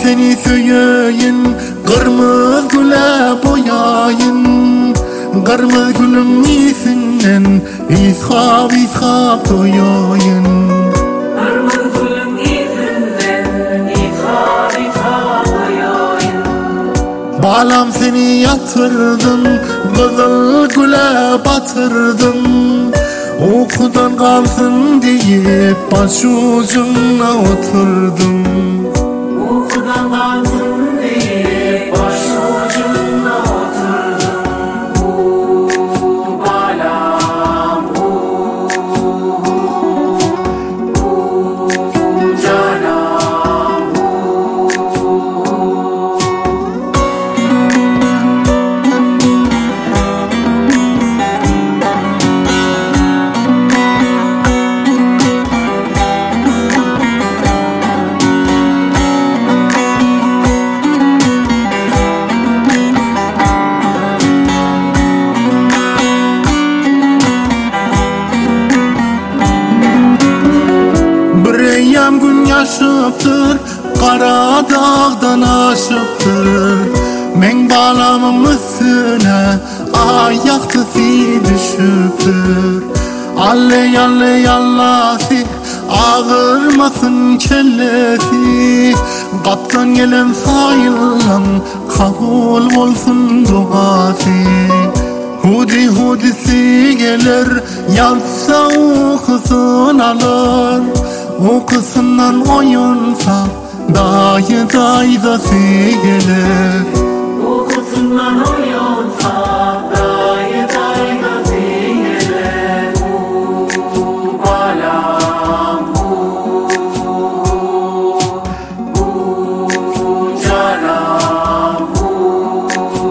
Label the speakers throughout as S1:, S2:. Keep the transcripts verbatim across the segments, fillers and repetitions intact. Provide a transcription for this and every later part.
S1: seni söyleyin, kırmızı güle boyayın. Kırmızı gülüm iyisinden ishab ishab doyayın.
S2: Kırmızı gülüm iyisinden ishab ishab doyayın.
S1: Balam seni yatırdım, kızıl güle batırdım. Okudan kalsın deyip başucuna oturdum.
S2: Okudan kalsın deyip başucuna oturdum. Bu balam, bu, bu canam,
S1: Bireyyem gün yaşıptır, kara dağdan aşıptır. Men balamın üstüne ayakta fi düşüptür. Alley alley allasi, ağırmasın kellesi. Kaptan gelen sayılan kabul olsun duası. Hudi hudisi gelir, yalsa okusun alır. Okusundan oyunsa dayı dayzası gelir.
S2: okusundan oyunsa dayı dayzası gelir. Bu balam, bu, bu canam, bu.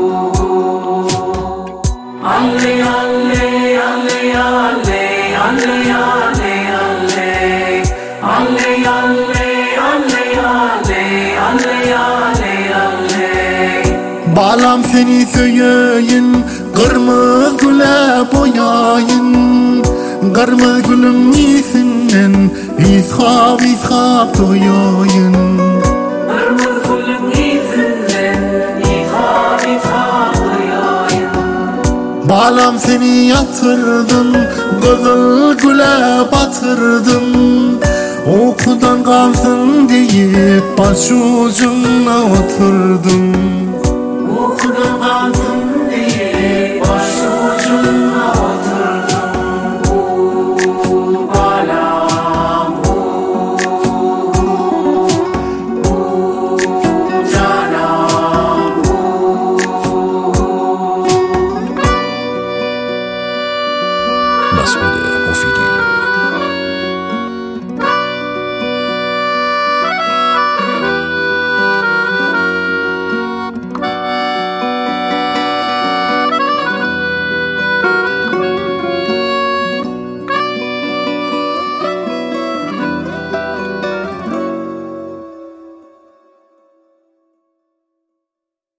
S2: Alley alley alley alley alley alley alley alley alley alley alley alley alley alley.
S1: Balam seni söyleyin, kırmızı güle boyayın. Kırmızı gülüm iyisinden ishab ishab doyayın.
S2: Kırmızı gülüm iyisinden ishab ishab doyayın.
S1: Balam seni yatırdım, kızıl güle batırdım. Okudan kalsın deyip başucuna oturdum.
S2: Okudan kalsın